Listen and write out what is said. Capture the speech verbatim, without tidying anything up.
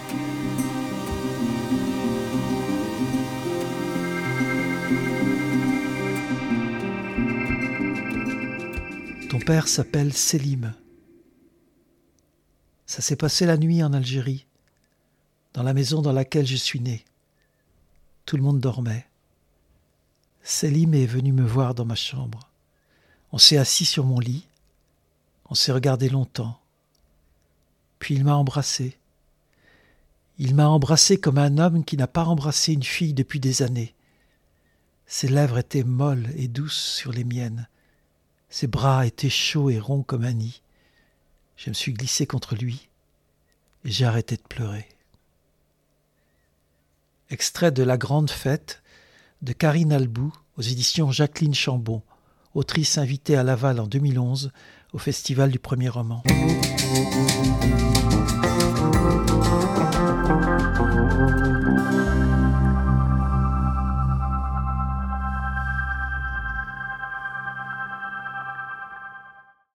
Ton père s'appelle Selim. Ça s'est passé la nuit en Algérie, dans la maison dans laquelle je suis né. Tout le monde dormait. Selim est venu me voir dans ma chambre. On s'est assis sur mon lit. On s'est regardé longtemps. Puis il m'a embrassé. Il m'a embrassé comme un homme qui n'a pas embrassé une fille depuis des années. Ses lèvres étaient molles et douces sur les miennes. Ses bras étaient chauds et ronds comme un nid. Je me suis glissé contre lui et j'ai arrêté de pleurer. Extrait de La Grande Fête de Karine Albou aux éditions Jacqueline Chambon, autrice invitée à Laval en deux mille onze au Festival du Premier Roman.